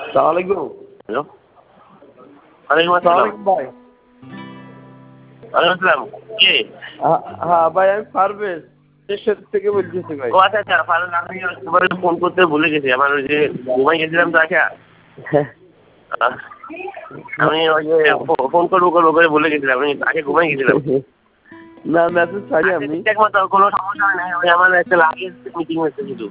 সালামালাইকুম। হ্যালো, ওয়ালাইকুম আসসালাম ভাই। ওয়ালাইকুম আসসালাম। কে? হ্যাঁ ভাই, আমি পারভেজ থেকে বলতেছি ভাই। ও আচ্ছা আচ্ছা, ফারুক, আমি তোমার ফোন করতে ভুলে গেছি। আমার ওই যে ঘুমাই গেছিলাম তো আচ্ছা। আমি ওই যে ফোন করবো করে ভুলে গেছিলাম, আমি আগে ঘুমাই গেছিলাম। না, মেসেজ ছাড়ি আমি। ঠিক মতো কোনো সমস্যা হয় নাই, ওই আমার একটা লাগেজ মিটিং হয়েছে শুধু।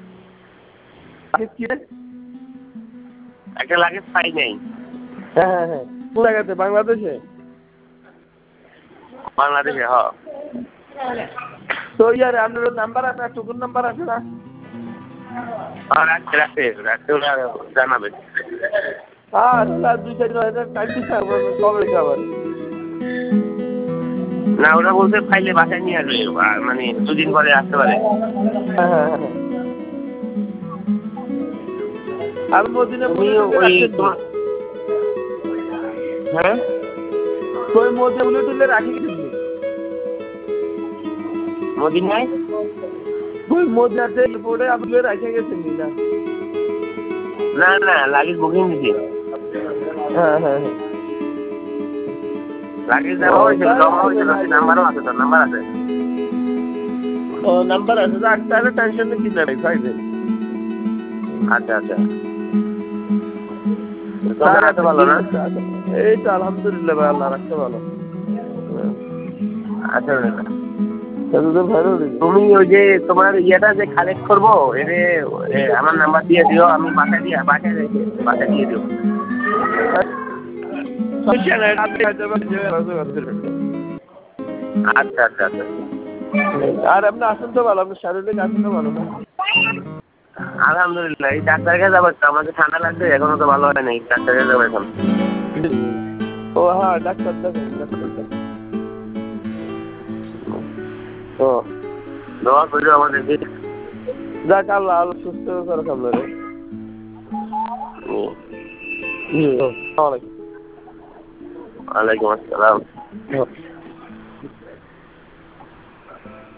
একটা লাগেজ পাই নাই। হ্যাঁ, কোন জায়গাতে? বাংলাদেশে? বাংলাদেশে, হ্যাঁ। তো ইয়ার আপনার নাম্বার আছে, টুকুর নাম্বার আছে না? রাখতে ওরা জানাবে। হ্যাঁ, 2-4 টাইম দিচ্ছে, কবে আবার? না, ওরা বলছে ফাইলে বাসায় নিয়ে আসবে, মানে 2 দিন পরে আসতে পারে। হ্যাঁ। আর মদিনা হ্যাঁ, ওই মধ্যে উলে টুলে রাখি গেছি। মদিনায় ওই মদিনাতে পড়ে আপনি রাখে গেছেন না? না, লাগেজ বুকিং দিছি। হ্যাঁ। লাগেজ জমা হয়েছিল, নাম্বারও আছে, তোর নাম্বার আছে? ও, নাম্বার আছে, তাহলে টেনশন কি না ভাই। আচ্ছা। রাখতে ভালো না? এই তো আলহামদুলিল্লাহ ভাই, আল্লাহ রাখতে ভালো। আচ্ছা, তুমি ওই যে তোমার ইয়েটা যে কালেক্ট করবো, আমার নাম্বার দিয়ে দিও, আমি বাসায় দিয়ে দিও। আচ্ছা। আর আপনি আসেন তো ভালো, আপনার শারীরিক আসেন তো ভালো না? আলহামদুলিল্লাহ, এই ডাক্তার কাছে যাবো, আমাকে ঠান্ডা লাগছে, এখনো তো ভালো হয় নাই, ডাক্তার কাছে যাবো এখন। ও হ্যাঁ, ডাক্তার তো দোয়া করো আমাদেরকে। যাক, আল্লাহ সুস্থ করে আপনারে। ওয়ালাইকুম আসসালাম।